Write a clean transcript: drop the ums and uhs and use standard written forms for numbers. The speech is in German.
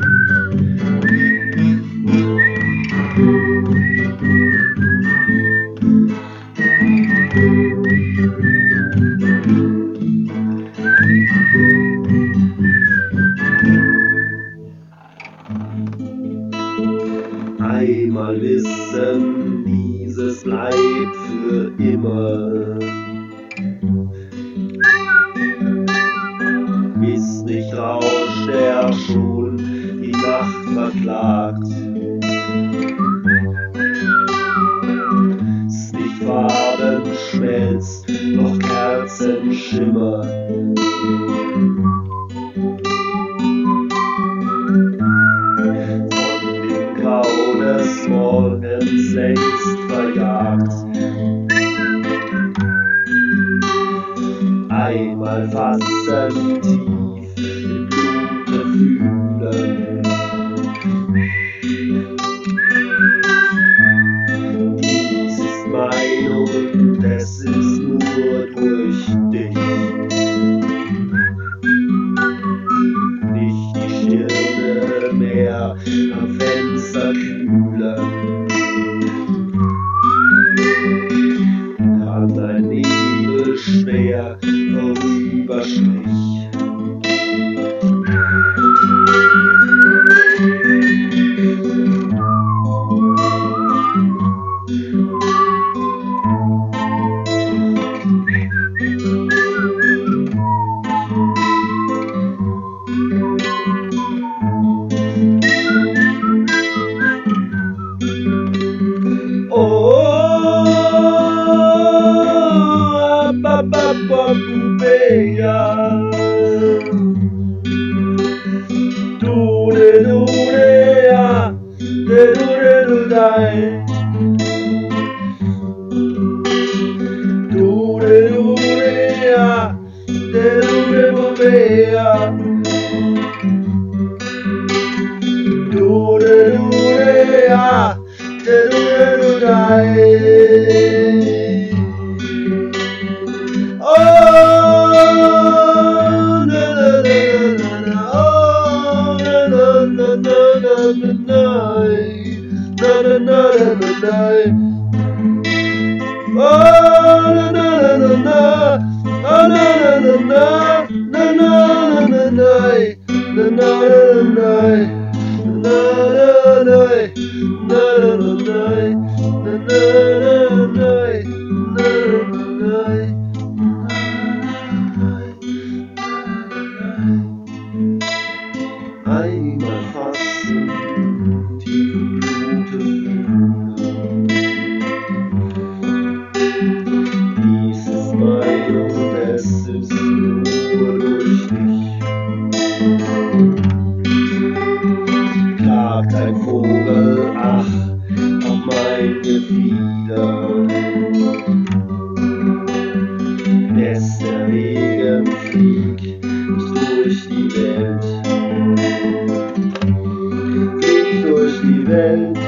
Einmal wissen, dieses bleibt für immer. Ist nicht Rausch, der schon die Nacht verklagt. Ist nicht Farbenschmelz, noch Kerzenschimmer. Des Morgens längst verjagt. Einmal fassen, tief im Blute fühlen. Dies ist mein und es ist nur durch dich. Nicht die Stirne mehr am Fenster kühlen, kann ein Nebel schwer vorüberstrich. Einmal fassen, tief im Blute fühlen. Dies ist mein und es ist nur durch dich. Klagt ein Vogel, ach, auf mein Gefieder. Lässt der Regen fliegt durch die Welt. Durch die Welt.